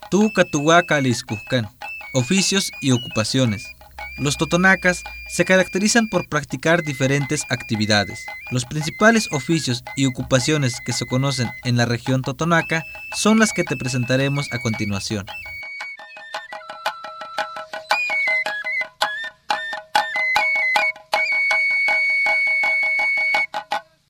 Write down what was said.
Tucatuacaliscujcan. Oficios y ocupaciones. Los totonacas se caracterizan por practicar diferentes actividades. Los principales oficios y ocupaciones que se conocen en la región totonaca son las que te presentaremos a continuación.